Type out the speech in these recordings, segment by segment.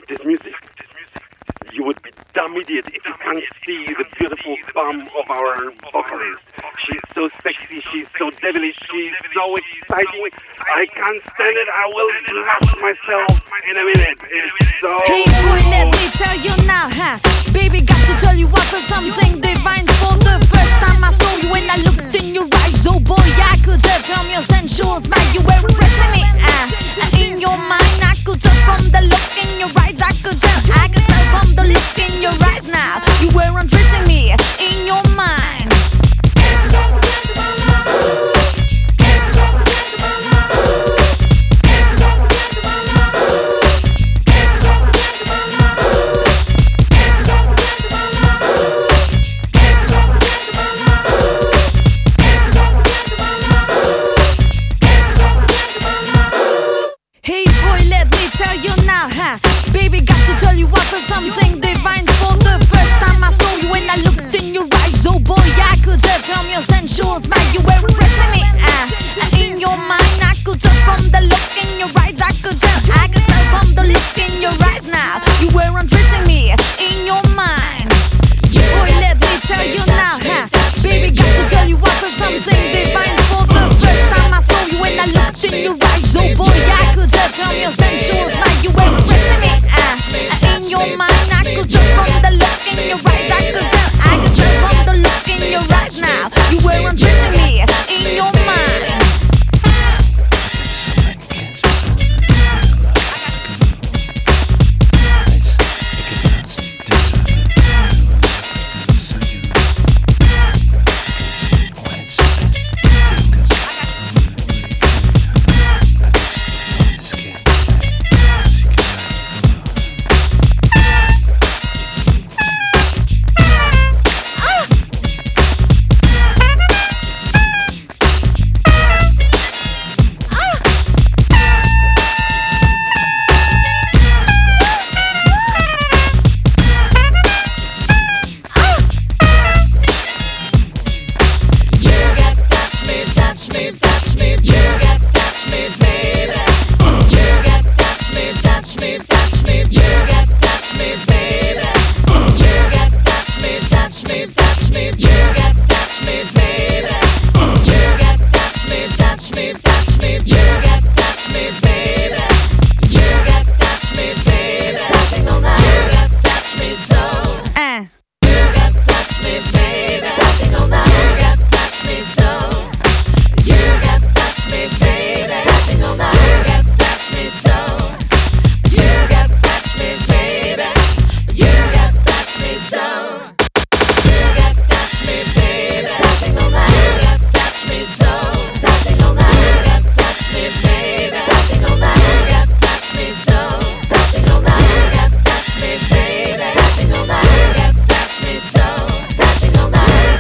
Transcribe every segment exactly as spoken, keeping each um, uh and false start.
this music, you would be dumb idiot if you can't see the beautiful bum of our vocalist. She's so sexy, she's so devilish, she's so exciting. I can't stand it, I will blast myself in a minute. It's so... Hey boy, let me tell you now, huh? Baby, got to tell you I felt something divine for the first time I saw you when I looked in your eyes. Oh boy, I could tell from your sensual smile you were impressing me. Uh, in your mind, I could tell from the look in your eyes. I could tell, I could tell from the look in your eyes now. You were undressing me in your mind. Hey boy, let me tell you now, huh? Baby, got to tell you I felt something divine for the first time I saw you when I looked in your eyes. Oh boy, I could tell from your sensual smile you were impressing me. Uh, in your mind, I could tell from the look in your eyes. I could tell, I could tell from the look in your eyes now. You were undressing me in your mind. Boy, let me tell you now, huh? Baby, got to tell you I felt something divine for the first time I saw you when I looked in your eyes. Oh boy, I could tell from your sensual smile you were impressing me. Uh, in your mind, I could tell from the look in your eyes. I could tell, I could tell from the look in your eyes now. You were undressing me in your mind.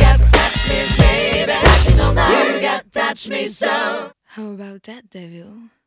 Touch me so. How about that, devil?